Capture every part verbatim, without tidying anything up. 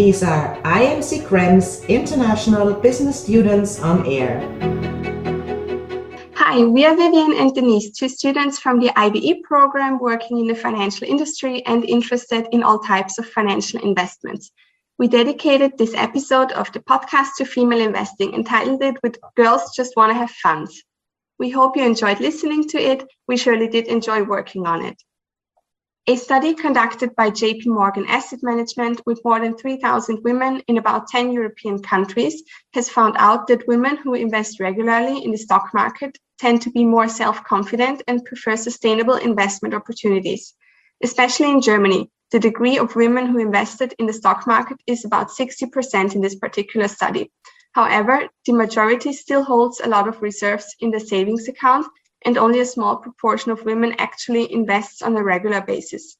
These are I M C Krem's International Business Students on Air. Hi, we are Vivian and Denise, two students from the I B E program working in the financial industry and interested in all types of financial investments. We dedicated this episode of the podcast to female investing, entitled it with Girls Just Want to Have Fun. We hope you enjoyed listening to it. We surely did enjoy working on it. A study conducted by J P Morgan Asset Management with more than three thousand women in about ten European countries has found out that women who invest regularly in the stock market tend to be more self-confident and prefer sustainable investment opportunities. Especially in Germany, the degree of women who invested in the stock market is about sixty percent in this particular study. However, the majority still holds a lot of reserves in the savings account, and only a small proportion of women actually invests on a regular basis.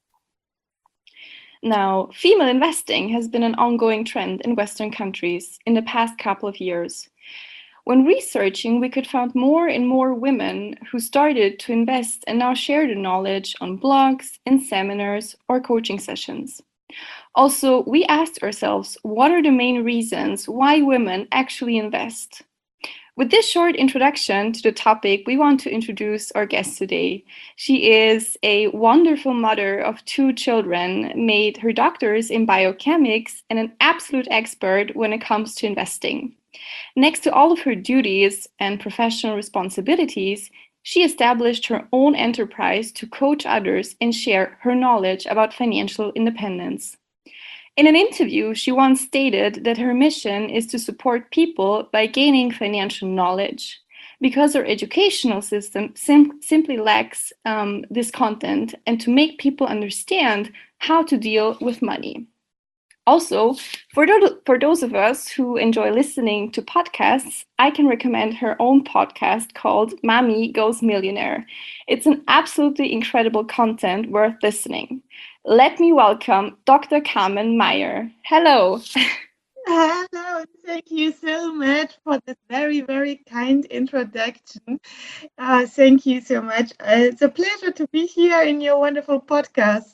Now, female investing has been an ongoing trend in Western countries in the past couple of years. When researching, we could find more and more women who started to invest and now share the knowledge on blogs, in seminars, or coaching sessions. Also, we asked ourselves, what are the main reasons why women actually invest? With this short introduction to the topic, we want to introduce our guest today. She is a wonderful mother of two children, made her doctors in biochemics, and an absolute expert when it comes to investing. Next to all of her duties and professional responsibilities, she established her own enterprise to coach others and share her knowledge about financial independence. In an interview, she once stated that her mission is to support people by gaining financial knowledge, because our educational system sim- simply lacks um, this content, and to make people understand how to deal with money. Also, for, th- for those of us who enjoy listening to podcasts, I can recommend her own podcast called Mommy Goes Millionaire. It's an absolutely incredible content worth listening. Let me welcome Doctor Carmen Meyer. Hello. Hello, thank you so much for this very, very kind introduction. Uh, thank you so much. Uh, it's a pleasure to be here in your wonderful podcast.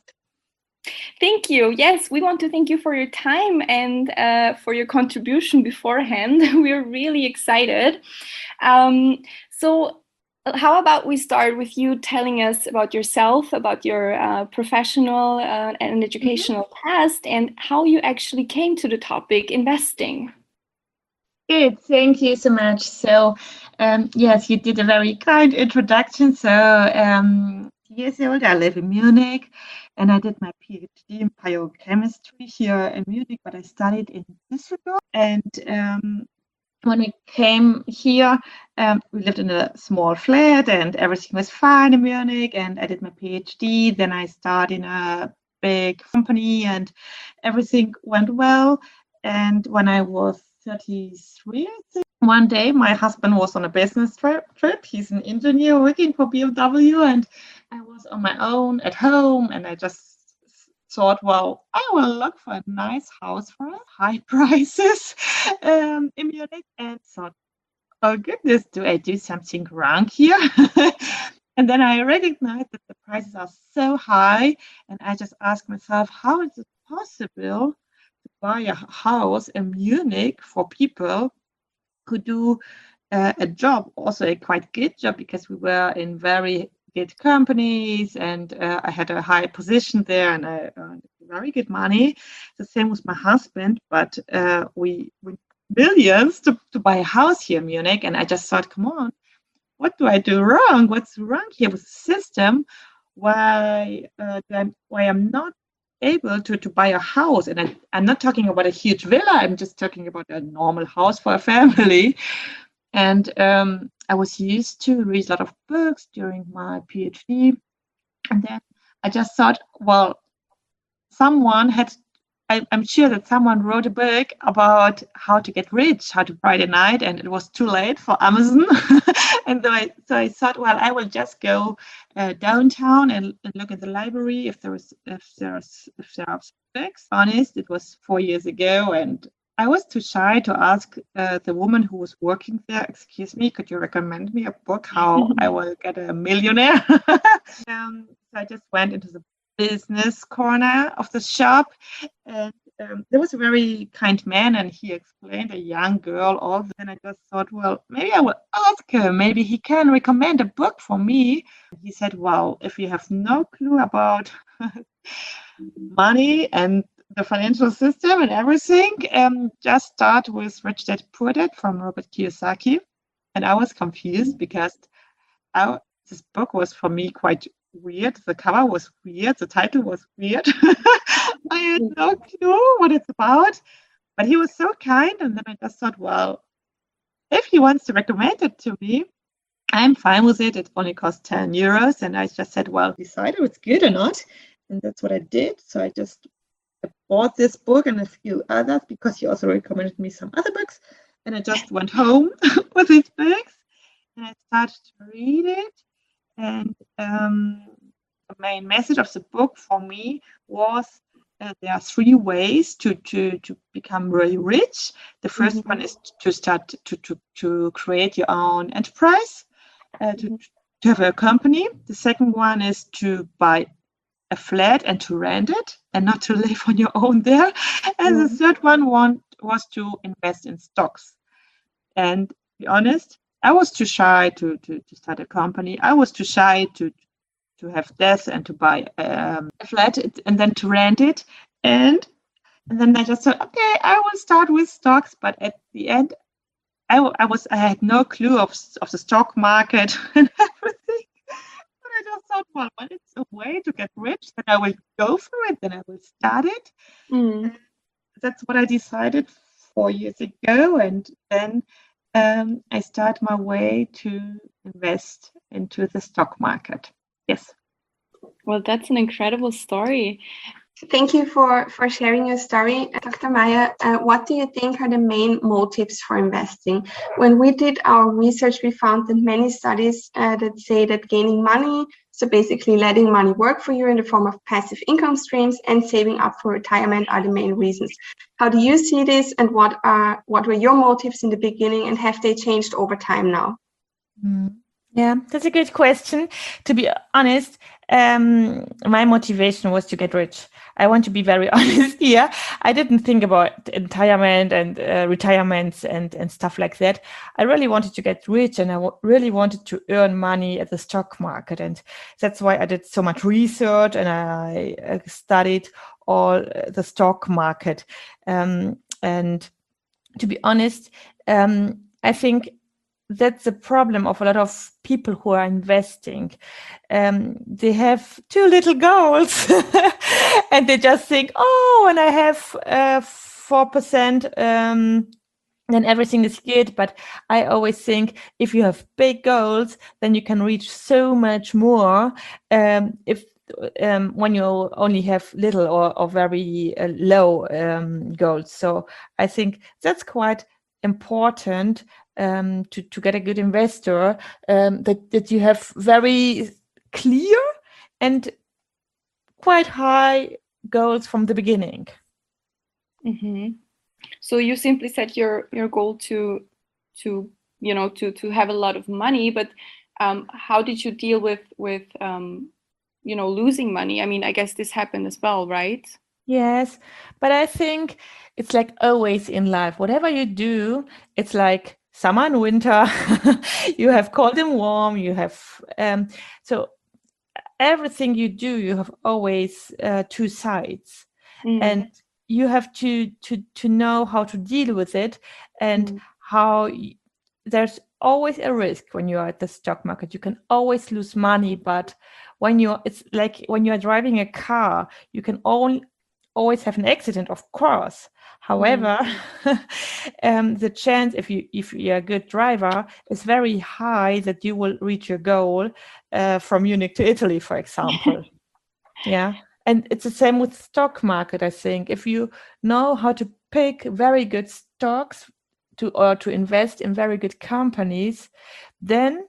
Thank you. Yes, we want to thank you for your time and uh, for your contribution beforehand. We're really excited. Um, so how about we start with you telling us about yourself, about your uh, professional uh, and educational mm-hmm. past, and how you actually came to the topic investing. Good, thank you so much. So, um, yes, you did a very kind introduction. So, um, years old, I live in Munich, and I did my PhD in biochemistry here in Munich, but I studied in Düsseldorf. And um, when we came here, um, we lived in a small flat, and everything was fine in Munich. And I did my PhD. Then I started in a big company, and everything went well. And when I was thirty-three, I think, one day my husband was on a business trip. trip. He's an engineer working for B M W, and I was on my own at home, and I just thought, well, I will look for a nice house for high prices um, in Munich, and thought, oh goodness, do I do something wrong here? And then I recognized that the prices are so high, and I just asked myself, how is it possible to buy a house in Munich for people who do uh, a job, also a quite good job, because we were in very good companies, and uh, I had a high position there, and I earned very good money. The same with my husband, but uh, we, we millions to, to buy a house here in Munich, and I just thought, come on, what do I do wrong? What's wrong here with the system? Why uh, I'm, why I'm not able to, to buy a house? And I, I'm not talking about a huge villa, I'm just talking about a normal house for a family. And um, I was used to read a lot of books during my PhD. And then I just thought, well, someone had, I, I'm sure that someone wrote a book about how to get rich, how to Friday night, and it was too late for Amazon. And so I, so I thought, well, I will just go uh, downtown and, and look at the library if there is, if there's, if there are books. Honest, it was four years ago, and I was too shy to ask uh, the woman who was working there, excuse me, could you recommend me a book, how I will get a millionaire? um, so I just went into the business corner of the shop, and um, there was a very kind man, and he explained a young girl also. And I just thought, well, maybe I will ask him. Maybe he can recommend a book for me. He said, well, if you have no clue about money and the financial system and everything, um, just start with Rich Dad Poor Dad from Robert Kiyosaki. And I was confused because I, this book was for me quite weird. The cover was weird. The title was weird. I had no clue what it's about. But he was so kind. And then I just thought, well, if he wants to recommend it to me, I'm fine with it. It only costs ten euros. And I just said, well, decide if it's good or not. And that's what I did. So I just bought this book and a few others because he also recommended me some other books. And I just went home with these books and I started to read it. And um, the main message of the book for me was uh, there are three ways to, to, to become really rich. The first mm-hmm. one is to start to, to, to create your own enterprise, uh, to, to have a company. The second one is to buy a flat and to rent it and not to live on your own there. And mm-hmm. the third one want, was to invest in stocks. And to be honest, I was too shy to, to, to start a company. I was too shy to to have debt and to buy um, a flat and then to rent it. And and then I just thought, okay, I will start with stocks. But at the end, I, I was I had no clue of of the stock market and everything. But I just thought, well, when it's a way to get rich, then I will go for it. Then I will start it. Mm. That's what I decided four years ago, and then. Um, I start my way to invest into the stock market. Yes. Well, that's an incredible story. Thank you for, for sharing your story. Doctor Meyer, uh, what do you think are the main motives for investing? When we did our research, we found that many studies uh, that say that gaining money, so basically letting money work for you in the form of passive income streams and saving up for retirement are the main reasons. How do you see this, and what are what were your motives in the beginning, and have they changed over time now? Mm. Yeah, that's a good question. To be honest, um, my motivation was to get rich. I want to be very honest here. I didn't think about retirement and uh, retirements and, and stuff like that. I really wanted to get rich, and I w- really wanted to earn money at the stock market. And that's why I did so much research, and I uh, studied all the stock market. Um, and to be honest, um, I think that's the problem of a lot of people who are investing. Um, they have too little goals and they just think, oh, when I have uh, four percent, um, then everything is good. But I always think if you have big goals, then you can reach so much more. Um, if um, when you only have little or, or very uh, low um, goals. So I think that's quite important. Um, to, to get a good investor, um, that, that you have very clear and quite high goals from the beginning. Mm-hmm. So you simply set your, your goal to, to you know, to, to have a lot of money, but um, how did you deal with, with um, you know, losing money? I mean, I guess this happened as well, right? Yes, but I think it's like always in life. Whatever you do, it's like summer and winter. You have cold and warm. You have um, so everything you do, you have always uh, two sides, mm. and you have to to to know how to deal with it, and mm. how y- there's always a risk when you are at the stock market. You can always lose money, but when you're, it's like when you are driving a car, you can only always have an accident, of course. However, mm. um, the chance, if you if you're a good driver, is very high that you will reach your goal uh, from Munich to Italy, for example. Yeah, and it's the same with stock market. I think if you know how to pick very good stocks to or to invest in very good companies, then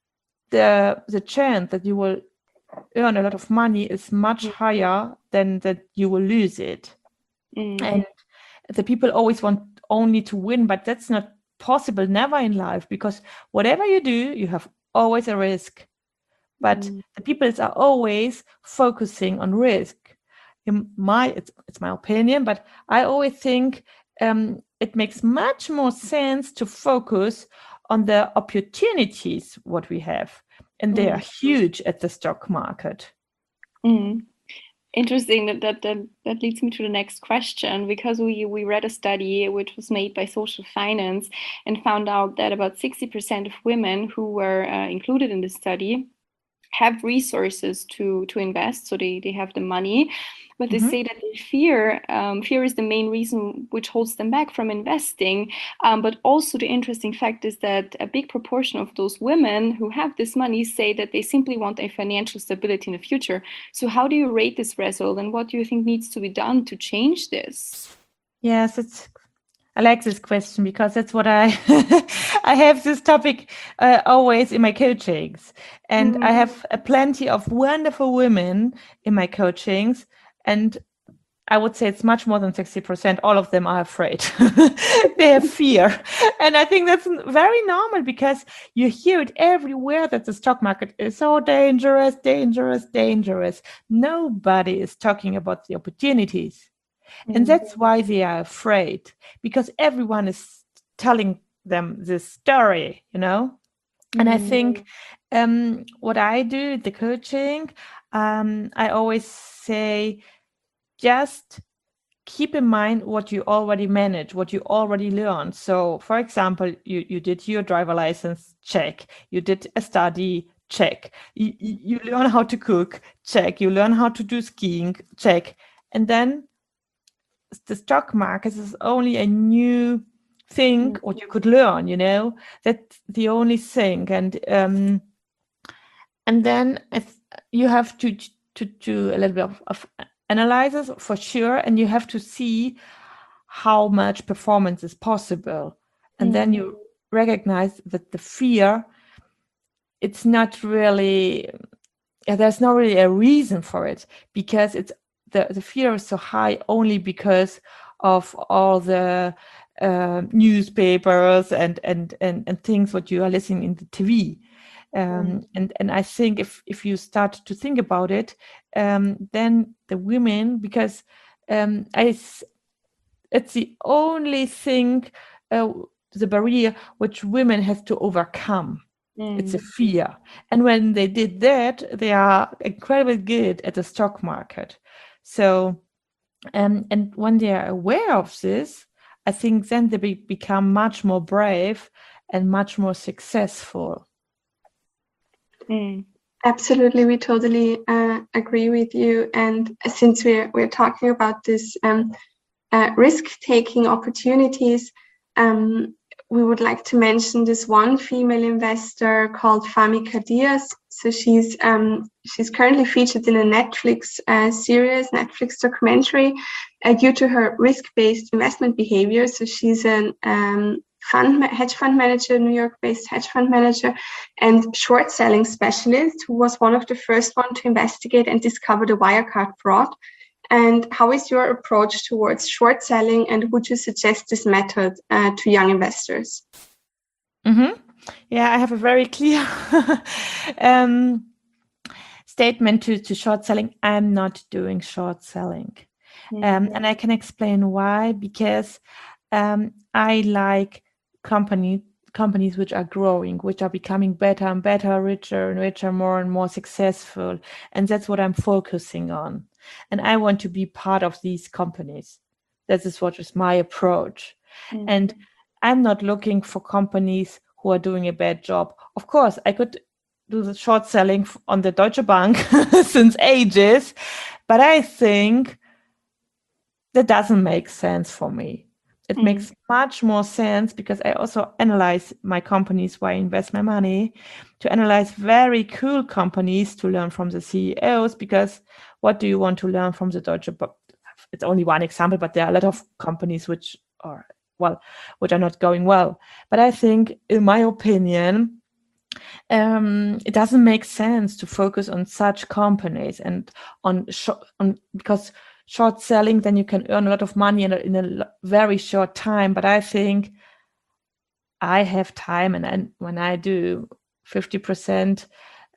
the the chance that you will earn a lot of money is much mm. higher than that you will lose it. Mm. And the people always want only to win, but that's not possible, never in life, because whatever you do, you have always a risk. But mm. the people are always focusing on risk. in my it's, it's my opinion, but I always think um, it makes much more sense to focus on the opportunities what we have, and they Mm. are huge at the stock market. Mm. Interesting. That, that that that leads me to the next question, because we we read a study which was made by Social Finance and found out that about sixty percent of women who were uh, included in the study have resources to to invest, so they they have the money, but they Mhm. say that they fear um, fear is the main reason which holds them back from investing. Um, but also the interesting fact is that a big proportion of those women who have this money say that they simply want a financial stability in the future. So how do you rate this result, and what do you think needs to be done to change this? Yes, it's. I like this question because that's what I I have this topic uh, always in my coachings, and Mm. I have uh, plenty of wonderful women in my coachings, and I would say it's much more than sixty percent. All of them are afraid. They have fear. And I think that's very normal because you hear it everywhere that the stock market is so dangerous, dangerous, dangerous. Nobody is talking about the opportunities. And that's why they are afraid, because everyone is telling them this story, you know? And I think um, what I do, the coaching, um, I always say, just keep in mind what you already manage, what you already learned. So, for example, you, you did your driver license, check. You did a study, check. You, you learn how to cook, check. You learn how to do skiing, check. And then the stock market is only a new thing what you could learn, you know? That's the only thing. And um, and then if you have to to do a little bit of, of analysis for sure, and you have to see how much performance is possible. And Mm. then you recognize that the fear, it's not really, yeah, there's not really a reason for it, because it's the, the fear is so high only because of all the uh, newspapers and, and and and things what you are listening in the T V. Um, Mm. and and I think if if you start to think about it, um, then the women, because um, I it's the only thing, uh, the barrier which women have to overcome. Mm. It's a fear. And when they did that, they are incredibly good at the stock market. So, um, and when they are aware of this, I think then they be- become much more brave and much more successful. Mm. Absolutely, we totally uh, agree with you. And since we're we're talking about this um, uh, risk-taking opportunities, um, we would like to mention this one female investor called Fahmi Diaz. So she's um, she's currently featured in a Netflix uh, series, Netflix documentary, uh, due to her risk-based investment behavior. So she's an um, fund hedge fund manager, New York-based hedge fund manager, and short selling specialist, who was one of the first one to investigate and discover the Wirecard fraud. And how is your approach towards short selling, and would you suggest this method uh, to young investors? Mm-hmm. Yeah, I have a very clear um, statement to, to short selling. I'm not doing short selling. Mm. Um, and I can explain why, because um, I like company, companies which are growing, which are becoming better and better, richer and richer, more and more successful. And that's what I'm focusing on. And I want to be part of these companies. That is what is my approach. Mm. And I'm not looking for companies who are doing a bad job. Of course, I could do the short selling on the Deutsche Bank since ages, but I think that doesn't make sense for me. It Mm. makes much more sense, because I also analyze my companies where I invest my money, to analyze very cool companies, to learn from the C E Os, because what do you want to learn from the Deutsche Bank? It's only one example, but there are a lot of companies which are, well, which are not going well. But I think, in my opinion, um, it doesn't make sense to focus on such companies and on, sh- on because short selling, then you can earn a lot of money in a, in a very short time. But I think I have time, and, and when I do fifty percent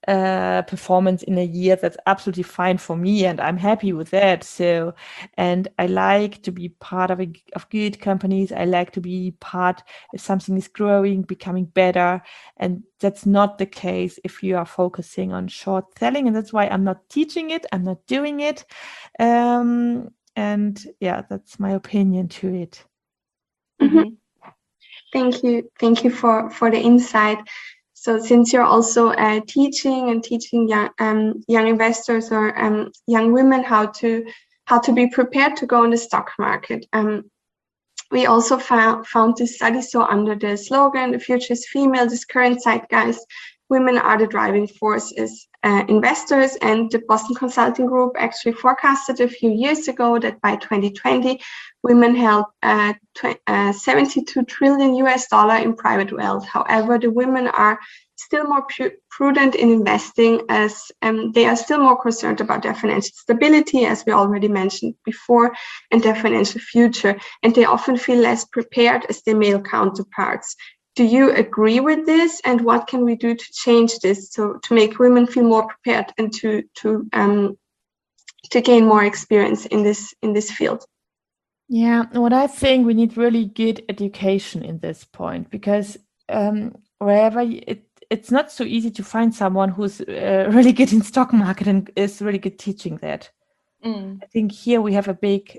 uh, performance in a year, that's absolutely fine for me, and I'm happy with that. So, and I like to be part of a, of good companies. I like to be part if something is growing, becoming better, and that's not the case if you are focusing on short selling. And that's why I'm not teaching it. I'm not doing it. Um, and yeah, that's my opinion to it. Mm-hmm. Thank you. Thank you for, for the insight. So since you're also uh, teaching and teaching young, um, young investors or um, young women how to how to be prepared to go in the stock market, um, we also found, found this study. So under the slogan, "The future is female," this current zeitgeist, women are the driving force is uh, investors. And the Boston Consulting Group actually forecasted a few years ago that by twenty twenty, women held uh, tw- uh, seventy-two trillion U S dollar in private wealth. However, the women are still more pu- prudent in investing, as um, they are still more concerned about their financial stability, as we already mentioned before, and their financial future. And they often feel less prepared as their male counterparts. Do you agree with this? And what can we do to change this, so to make women feel more prepared and to to um, to gain more experience in this in this field? Yeah, what I think we need really good education in this point, because um, wherever y- it, it's not so easy to find someone who's uh, really good in stock market and is really good teaching that. Mm. I think here we have a big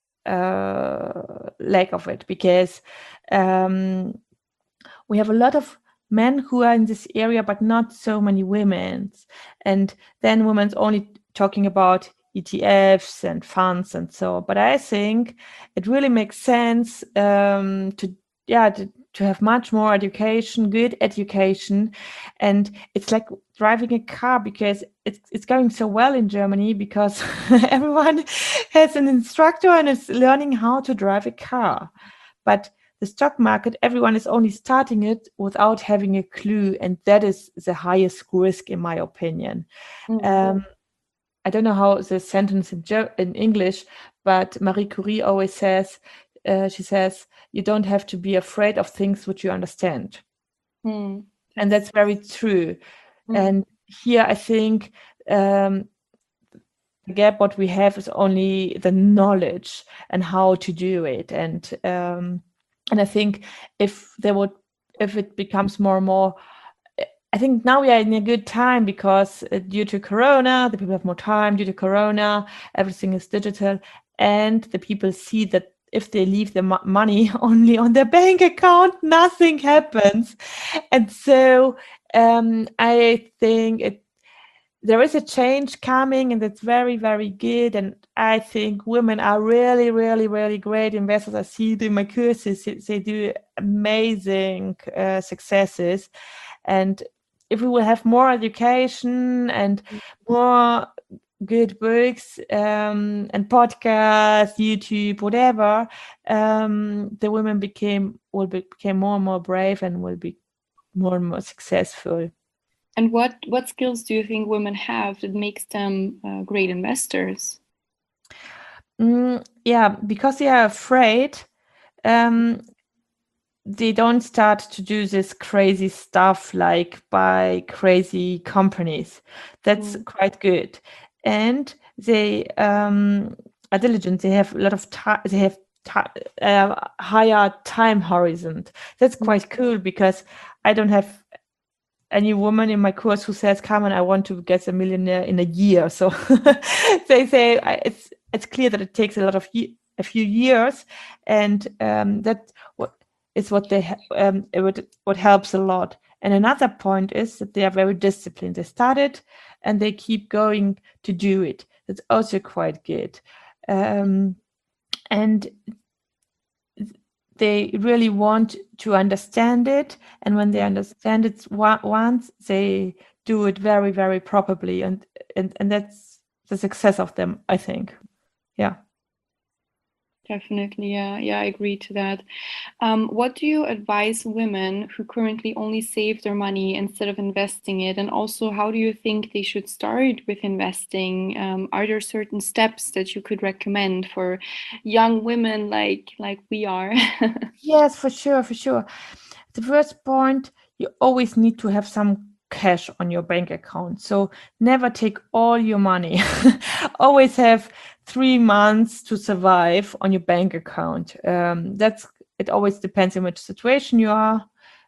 uh, lack of it, because um, we have a lot of men who are in this area, but not so many women. And then women's only talking about E T Fs and funds and so. But I think it really makes sense um, to yeah to, to have much more education, good education, and it's like driving a car, because it's it's going so well in Germany, because everyone has an instructor and is learning how to drive a car. But the stock market, everyone is only starting it without having a clue, and that is the highest risk, in my opinion. Mm. Um, I don't know how the sentence in, Ger- in English, but Marie Curie always says, uh, she says, you don't have to be afraid of things which you understand. Mm. And that's very true. Mm. And here I think um, the gap what we have is only the knowledge and how to do it. And um, and I think if there would, if it becomes more and more, I think now we are in a good time, because uh, due to Corona, the people have more time. Due to Corona, everything is digital, and the people see that if they leave the mo- money only on their bank account, nothing happens. And so um, I think it, there is a change coming, and it's very, very good. And I think women are really, really, really great investors. I see it in my courses; they, they do amazing uh, successes. And if we will have more education and more good books um, and podcasts, YouTube, whatever, um, the women became will be, became more and more brave and will be more and more successful. And what what skills do you think women have that makes them uh, great investors? Mm, yeah, because they are afraid. Um, they don't start to do this crazy stuff like buy crazy companies. That's Mm. quite good. And they um, are diligent. They have a lot of time. They have ti- uh, higher time horizon. That's quite cool, because I don't have any woman in my course who says, Carmen, I want to get a millionaire in a year. So they say I, it's it's clear that it takes a lot of ye- a few years, and um, that what is what they ha- um, it would, what helps a lot. And another point is that they are very disciplined. They started and they keep going to do it. That's also quite good. Um, and they really want to understand it, and when they understand it wa- once, they do it very, very properly, and and, and that's the success of them, I think. Yeah. Definitely, yeah, yeah, I agree to that. Um, what do you advise women who currently only save their money instead of investing it? And also, how do you think they should start with investing? Um, are there certain steps that you could recommend for young women like like we are? Yes, for sure, for sure. The first point, you always need to have some cash on your bank account. So never take all your money. Always have three months to survive on your bank account. Um, that's it. Always depends on which situation you are.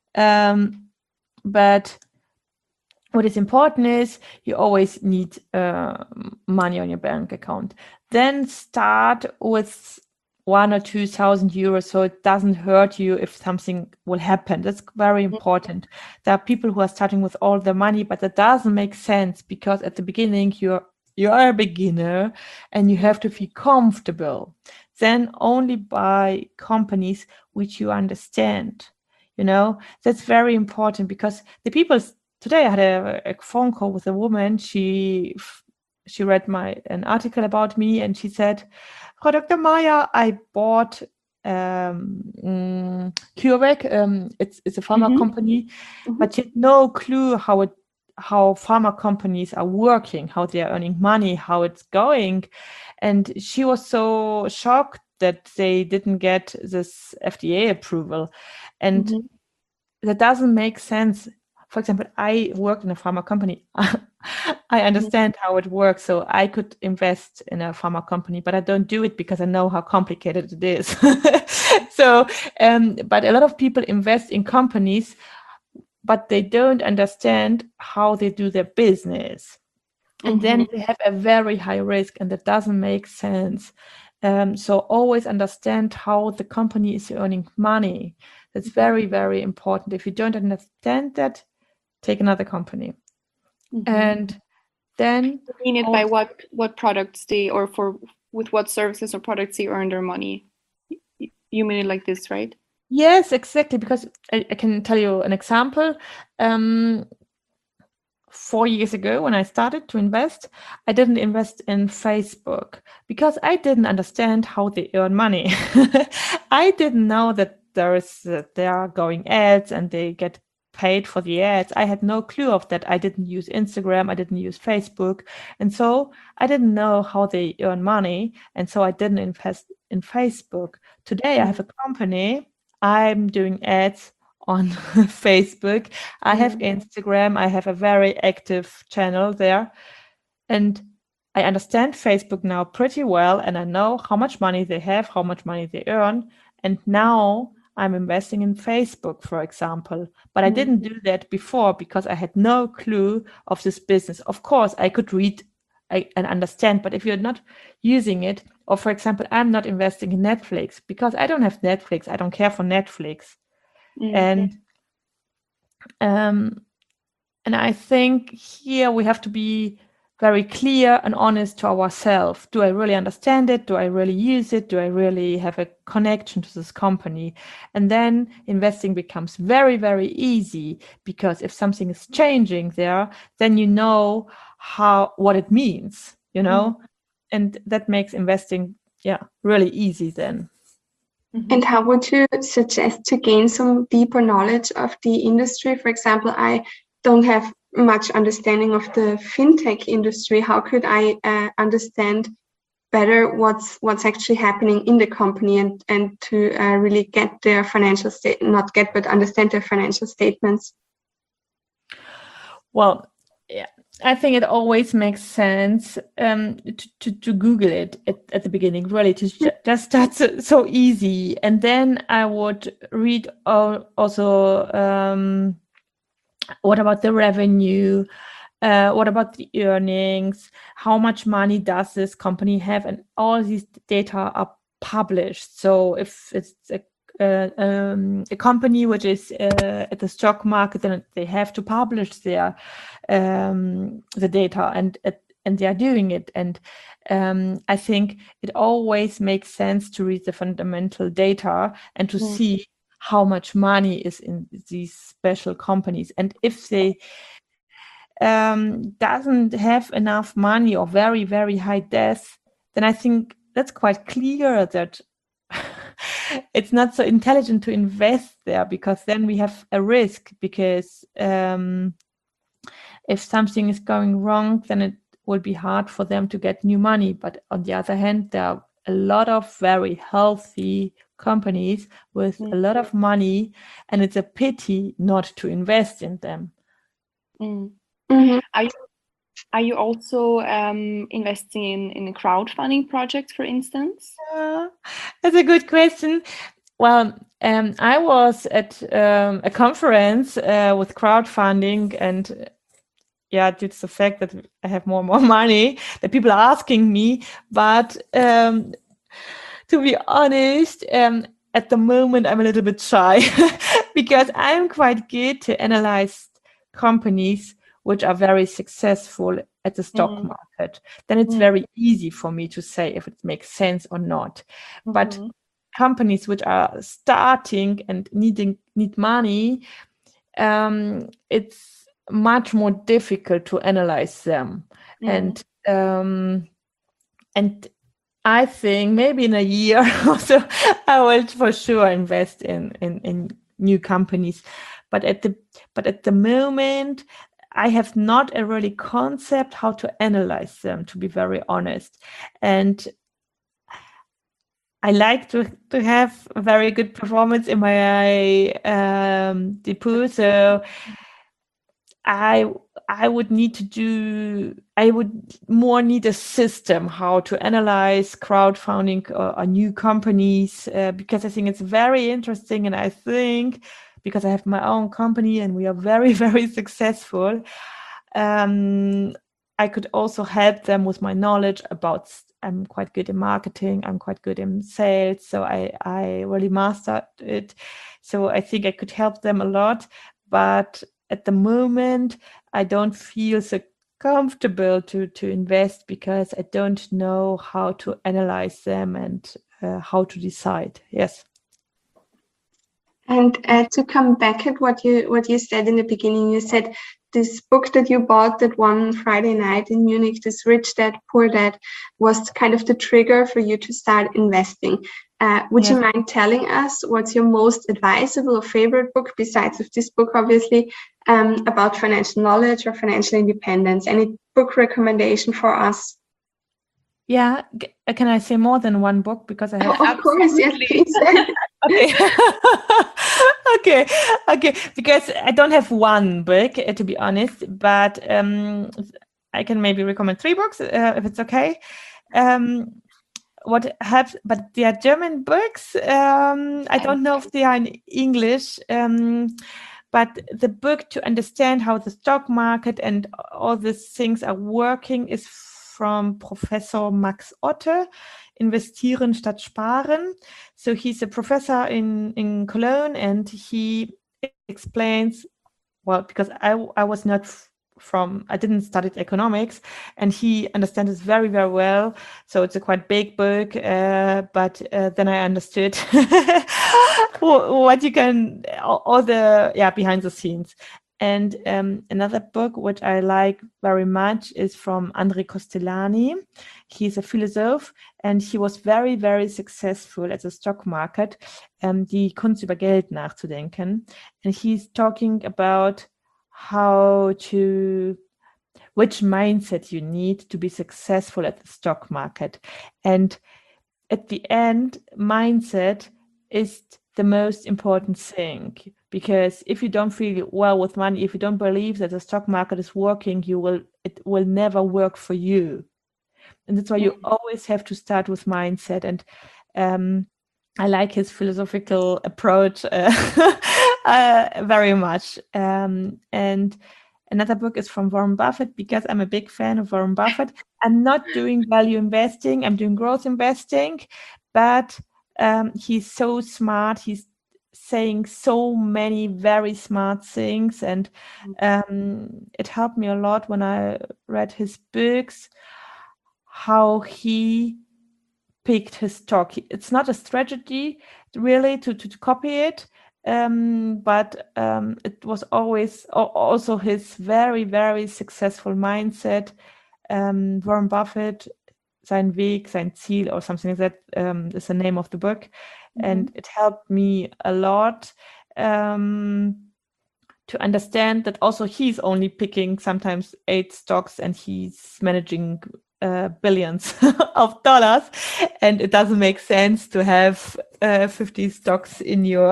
Um, but what is important is you always need uh, money on your bank account. Then start with one or two thousand euros, so it doesn't hurt you if something will happen. That's very important. There are people who are starting with all the money, but that doesn't make sense, because at the beginning you're you are a beginner and you have to feel comfortable. Then only buy companies which you understand. You know, that's very important, because the people today I had a, a phone call with a woman. She she read my an article about me, and she said, "Frau Doctor Meyer, I bought um, mm, CureVac. Um, it's it's a pharma Mhm. company, Mhm. but she had no clue how it how pharma companies are working, how they are earning money, how it's going, and she was so shocked that they didn't get this F D A approval, and Mhm. that doesn't make sense. For example, I worked in a pharma company. I understand how it works, so I could invest in a pharma company, but I don't do it because I know how complicated it is. So, um, but a lot of people invest in companies, but they don't understand how they do their business. And then they have a very high risk, and that doesn't make sense. Um, so always understand how the company is earning money. That's very, very important. If you don't understand that, take another company. Mhm. And then You mean it al- by what what products they, or for with what services or products they earn their money? Y- You mean it like this, right? yes, exactly. Because I, I can tell you an example. Um, four years ago, when I started to invest, I didn't invest in Facebook because I didn't understand how they earn money. I didn't know that there is uh, there are going ads and they get paid for the ads. I had no clue of that. I didn't use Instagram, I didn't use Facebook, and so I didn't know how they earn money, and so I didn't invest in Facebook. Today I have a company. I'm doing ads on Facebook. I have Instagram. I have a very active channel there. And I understand Facebook now pretty well. And I know how much money they have, how much money they earn. And now I'm investing in Facebook, for example. But I didn't do that before because I had no clue of this business. Of course, I could read I, and understand, but if you're not using it, or for example, I'm not investing in Netflix because I don't have Netflix. I don't care for Netflix. Mm. And um, and I think here we have to be very clear and honest to ourselves. Do I really understand it? Do I really use it? Do I really have a connection to this company? And then investing becomes very, very easy, because if something is changing there, then you know how what it means, you know, and that makes investing, yeah, really easy then. And how would you suggest to gain some deeper knowledge of the industry? For example, I don't have much understanding of the fintech industry. How could I uh, understand better what's what's actually happening in the company, and and to uh, really get their financial state, not get, but understand their financial statements? Well, yeah, I think it always makes sense um, to, to, to Google it at, at the beginning, really, to ju- just start so, so easy. And then I would read al- also um, what about the revenue? Uh, what about the earnings? How much money does this company have? And all these data are published. So if it's a Uh, um, a company which is uh, at the stock market, then they have to publish their um, the data, and and they are doing it. And um, I think it always makes sense to read the fundamental data and to Mm. see how much money is in these special companies, and if they um, doesn't have enough money or very very high debt, then I think that's quite clear that it's not so intelligent to invest there, because then we have a risk, because um, if something is going wrong, then it will be hard for them to get new money. But on the other hand, there are a lot of very healthy companies with a lot of money, and it's a pity not to invest in them. Mm. Mhm. Are you are you also um, investing in in crowdfunding projects, for instance? Uh, that's a good question. Well, um, I was at um, a conference uh, with crowdfunding, and uh, yeah, due to the fact that I have more and more money, that people are asking me. But um, to be honest, um, at the moment, I'm a little bit shy because I'm quite good to analyze companies which are very successful at the stock Mm. market. Then it's Mm. very easy for me to say if it makes sense or not. But Mhm. companies which are starting and needing need money, um, it's much more difficult to analyze them. Mm. And um, and I think maybe in a year or so, I will for sure invest in, in, in new companies. But at the but at the moment, I have not a really concept how to analyze them, to be very honest. And I like to to have a very good performance in my um, depot. So I I would need to do I would more need a system how to analyze crowdfunding or, or new companies uh, because I think it's very interesting, and I think because I have my own company and we are very very successful, um, I could also help them with my knowledge about. I'm quite good in marketing. I'm quite good in sales, so I I really mastered it. So I think I could help them a lot, but at the moment, I don't feel so comfortable to to invest because I don't know how to analyze them and uh, how to decide. Yes. And uh, to come back at what you what you said in the beginning, you said this book that you bought that one Friday night in Munich, this Rich Dad Poor Dad, was kind of the trigger for you to start investing. Uh, would Yes. you mind telling us what's your most advisable or favorite book besides of this book, obviously, um, about financial knowledge or financial independence? Any book recommendation for us? Yeah. G- Can I say more than one book because I have? Oh, of course, yes, please. Okay. okay. Okay. Because I don't have one book, uh, to be honest, but um, I can maybe recommend three books uh, if it's okay. Um, what helps, but they are German books. Um, I don't know if they are in English. Um, but the book to understand how the stock market and all these things are working is from Professor Max Otte, Investieren statt Sparen. So he's a professor in, in Cologne, and he explains, well, because I, I was not from, I didn't study economics, and he understands it very, very well. So it's a quite big book, uh, but uh, then I understood what you can, all, all the, yeah, behind the scenes. And um, another book which I like very much is from André Costellani. He's a philosopher, and he was very, very successful at the stock market, um, die Kunst über Geld nachzudenken. And he's talking about how to, which mindset you need to be successful at the stock market. And at the end, mindset is the most important thing, because if you don't feel well with money, if you don't believe that the stock market is working, you will it will never work for you. And that's why you always have to start with mindset. And um, I like his philosophical approach uh, uh, very much. Um, and another book is from Warren Buffett, because I'm a big fan of Warren Buffett. I'm not doing value investing, I'm doing growth investing, but um, he's so smart. He's saying so many very smart things, and um, it helped me a lot when I read his books, how he picked his stock. It's not a strategy really to, to, to copy it, um, but um, it was always also his very, very successful mindset. Um, Warren Buffett, Sein Weg, Sein Ziel, or something like that um, is the name of the book. Mm-hmm. And it helped me a lot um, to understand that also he's only picking sometimes eight stocks, and he's managing uh, billions of dollars, and it doesn't make sense to have uh, fifty stocks in your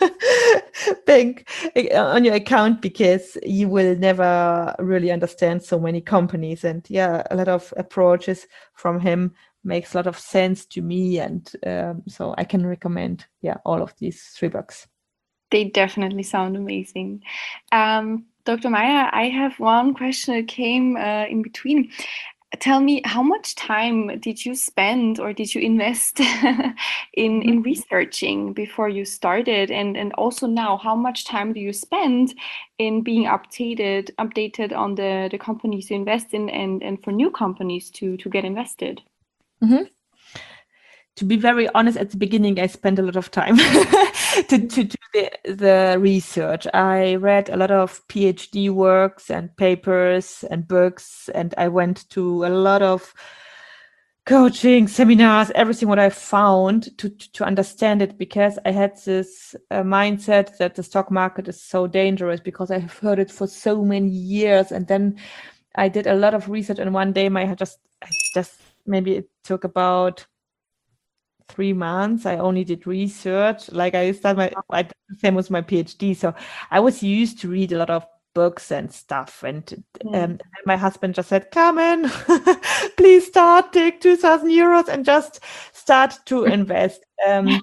bank uh, on your account, because you will never really understand so many companies. And yeah, a lot of approaches from him makes a lot of sense to me, and um, so I can recommend yeah all of these three books. They definitely sound amazing. Um, Doctor Meyer, I have one question that came uh, in between. Tell me, how much time did you spend or did you invest in, in researching before you started? And, and also now, how much time do you spend in being updated updated on the, the companies you invest in, and, and for new companies to, to get invested? Mm-hmm. To be very honest, at the beginning, I spent a lot of time to, to do the, the research. I read a lot of PhD works and papers and books, and I went to a lot of coaching, seminars, everything what I found to, to, to understand it, because I had this uh, mindset that the stock market is so dangerous because I have heard it for so many years. And then I did a lot of research, and one day my just, I just maybe it took about three months. I only did research. Like I started my, I did the same with my PhD. So I was used to read a lot of books and stuff. And Mm. um, my husband just said, come in, please start, take two thousand euros and just start to invest. Um,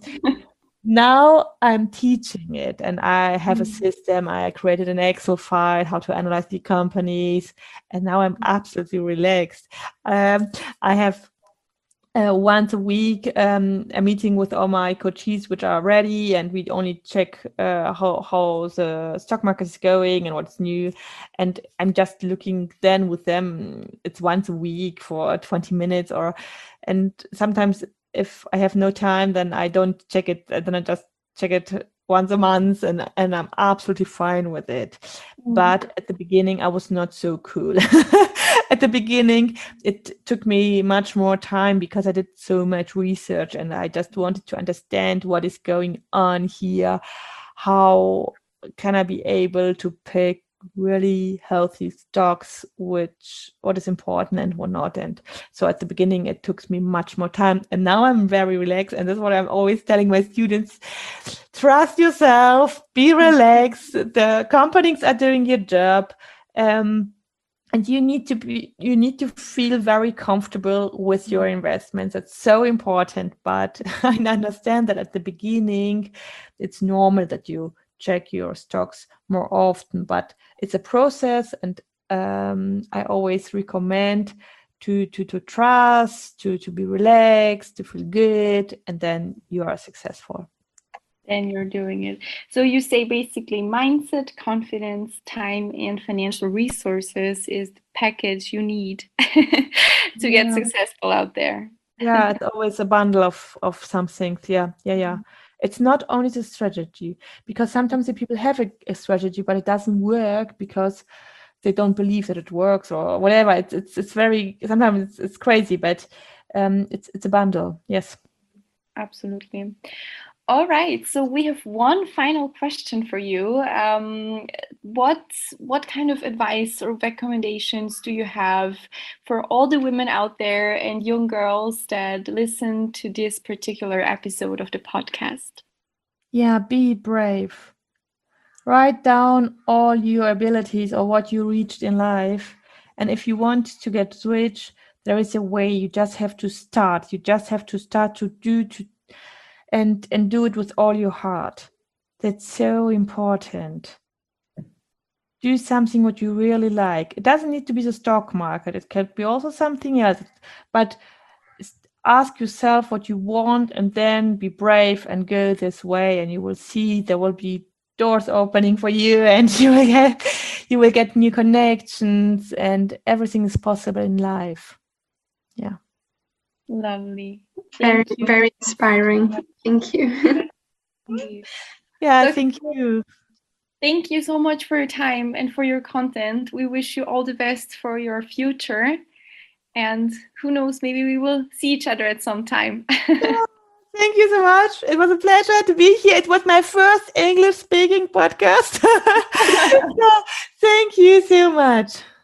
now I'm teaching it, and I have a system. I created an Excel file, how to analyze the companies. And now I'm absolutely relaxed. Um, I have Uh, once a week, um, a meeting with all my coaches, which are ready, and we only check uh, how how the stock market is going and what's new. And I'm just looking then with them. It's once a week for twenty minutes, or and sometimes if I have no time, then I don't check it. Then I just check it once a month, and and I'm absolutely fine with it. Mm. But at the beginning, I was not so cool. At the beginning, it took me much more time because I did so much research, and I just wanted to understand what is going on here. How can I be able to pick really healthy stocks, which what is important and what not? And so at the beginning, it took me much more time, and now I'm very relaxed. And that's what I'm always telling my students: trust yourself, be relaxed. The companies are doing your job. Um, And you need to be, you need to feel very comfortable with your investments. That's so important. But I understand that at the beginning, it's normal that you check your stocks more often. But it's a process, and um, I always recommend to to to trust, to to be relaxed, to feel good, and then you are successful. Then you're doing it. So you say basically mindset, confidence, time, and financial resources is the package you need to get Yeah. successful out there. Yeah, it's always a bundle of of some things. Yeah, yeah, yeah. It's not only the strategy, because sometimes the people have a, a strategy, but it doesn't work because they don't believe that it works or whatever. It's it's it's very sometimes it's, it's crazy, but um, it's it's a bundle. Yes. Absolutely. All right, so we have one final question for you. Um, what what kind of advice or recommendations do you have for all the women out there and young girls that listen to this particular episode of the podcast? Yeah, be brave. Write down all your abilities or what you reached in life. And if you want to get rich, there is a way. You just have to start. You just have to start to do to and and do it with all your heart. That's so important. Do something what you really like. It doesn't need to be the stock market. It can be also something else. But ask yourself what you want, and then be brave and go this way, and you will see there will be doors opening for you, and you will get you will get new connections, and everything is possible in life. Yeah. Lovely. Very, Thank you. very inspiring. Thank you. Yeah, Okay. thank you. Thank you so much for your time and for your content. We wish you all the best for your future. And who knows, maybe we will see each other at some time. Thank you so much. It was a pleasure to be here. It was my first English speaking podcast. So, thank you so much.